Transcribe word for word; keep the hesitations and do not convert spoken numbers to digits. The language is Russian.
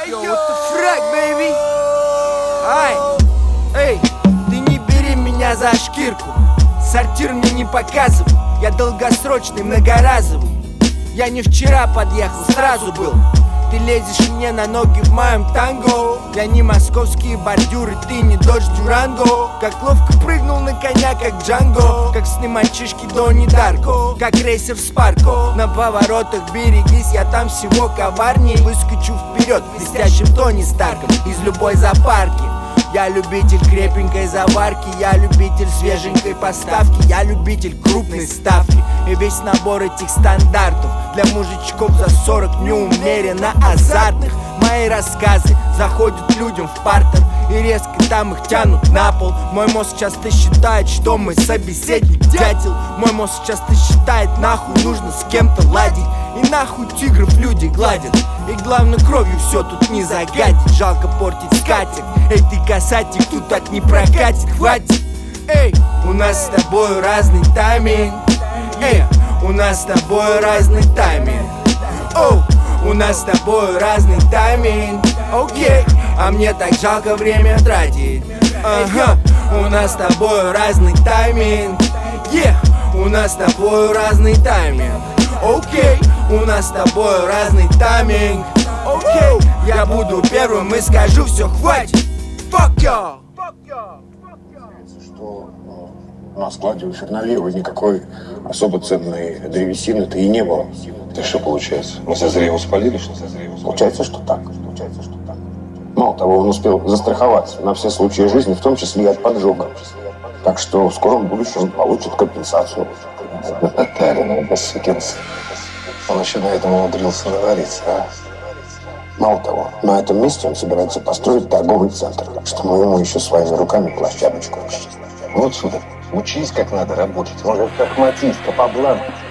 Yo, what the fuck, baby? Ай, эй, ты не бери меня за шкирку. Сортир мне не показывай, я долгосрочный, многоразовый. Я не вчера подъехал, сразу был. Ты лезешь мне на ноги в моем танго. Я не московские бордюры, ты не дождь Дюранго. Как ловко прыгнул на коня, как Джанго. Как сны мальчишки Донни Дарко. Как рейсер в Спарко. На поворотах берегись, я там всего коварней. Выскочу вперед блестящим Тони Старком из любой зоопарки. Я любитель крепенькой заварки, я любитель свеженькой поставки, я любитель крупной ставки. И весь набор этих стандартов для мужичков за сорок неумеренно азартных. Мои рассказы заходят людям в партер и резко там их тянут на пол. Мой мозг часто считает, что мой собеседник дятел. Мой мозг часто считает, нахуй нужно с кем-то ладить. И нахуй тигров люди гладят. И главное, кровью все тут не загадить. Жалко портить скатерть. Эй, ты касатик, тут так не прокатит, хватит. Эй, у нас с тобой разный тайминг. Эй, у нас с тобой разный тайминг. Оу, у нас с тобой разный тайминг. Окей, а мне так жалко время тратить. Ага, у нас с тобой разный тайминг. Yeah, у нас с тобой разный тайминг. Окей, у нас с тобой разный тайминг. Окей, я буду первым и скажу все, хватит. Fuck y'all. Что на складе у Фернальева никакой особо ценной древесины-то и не было. Так что получается? Мы созря его спалили, что созря его спалили? Получается, что так. Получается, что так. Мало того, он успел застраховаться на все случаи жизни, в том числе и от поджога. Так что в скором будущем он получит компенсацию. Татарин, бассукинс. Он еще на этом умудрился навариться, а? Мало того, на этом месте он собирается построить торговый центр, так что мы ему еще своими руками площадочку расчистим. Вот, сударь, учись, как надо работать. Он же как матист, по бланку.